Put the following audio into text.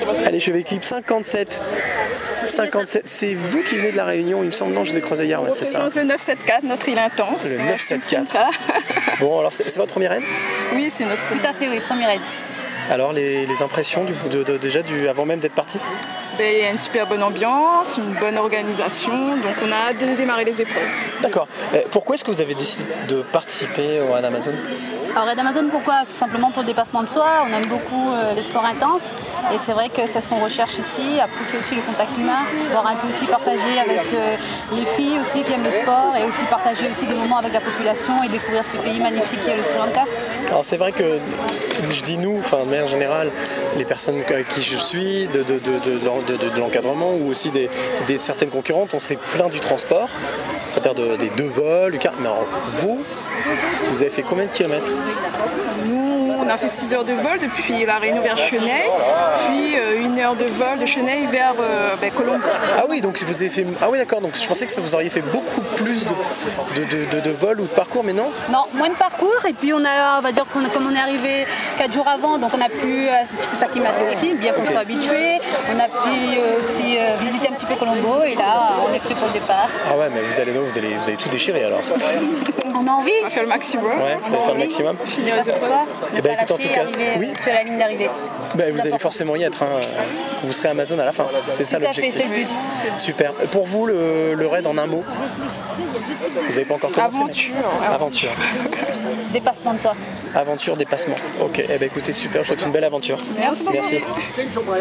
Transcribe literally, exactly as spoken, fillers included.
Allez, je suis avec l'équipe cinquante-sept. cinquante-sept, c'est vous qui venez de la Réunion, il me semble, non, je vous ai croisé hier, ouais, c'est ça. On représente le neuf cent soixante-quatrième, notre île intense. Le neuf cent soixante-quatrième. Bon, alors c'est c'est votre premier raid? Oui, c'est notre Tout à fait, oui, premier raid. Alors les, les impressions du, de, de, déjà du, avant même d'être parti? Ben, il y a une super bonne ambiance, une bonne organisation, donc on a hâte de démarrer les épreuves. D'accord. Euh, pourquoi est-ce que vous avez décidé de participer au Raid Amazon? Alors Raid Amazon, pourquoi? Tout simplement pour le dépassement de soi. On aime beaucoup euh, les sports intenses et c'est vrai que c'est ce qu'on recherche ici. Après c'est aussi le contact humain, voir un peu aussi partager avec euh, les filles aussi qui aiment le sport et aussi partager aussi des moments avec la population et découvrir ce pays magnifique qui est le Sri Lanka. Alors c'est vrai que je dis nous, enfin de manière générale, les personnes avec qui je suis, de, de, de, de, de, de, de l'encadrement ou aussi des, des certaines concurrentes, on s'est plaint du transport, c'est-à-dire de, des deux vols, du car. Mais alors, vous, vous avez fait combien de kilomètres? Nous, on a fait six heures de vol depuis la Réunion vers Cheney, puis euh, une heure de vol de Cheney vers euh, ben, Colombo. Ah oui, donc vous avez fait. Ah oui, d'accord. Donc je pensais que ça vous auriez fait beaucoup plus de, de, de, de, de vols ou de parcours, mais non. Non, moins de parcours et puis on a, on va dire qu'on a, comme on est arrivé quatre jours avant, donc on a pu euh, un petit peu s'acclimater aussi, bien qu'on soit habitué. On a pu euh, aussi euh, visiter un petit peu Colombo et là, on est prêt pour le départ. Ah ouais, mais vous allez, vous allez, vous allez tout déchirer alors. On a envie. On va faire le maximum. Ouais, vous allez faire le maximum. Finir les Ce épreuves. soir, Eh ne ben, pas écoute, en lâcher, tout cas, arriver oui. sur la ligne d'arrivée. Ben, vous allez forcément y être. Hein. Vous serez Amazon à la fin. C'est ça Tout à fait, l'objectif. c'est le but. Super. Pour vous, le, le raid en un mot? Vous n'avez pas encore commencé? Aventure. mais- Aventure. Dépassement de soi. Aventure, dépassement. Ok. Eh ben écoutez, super. Je vous souhaite une belle aventure. Merci beaucoup. Merci.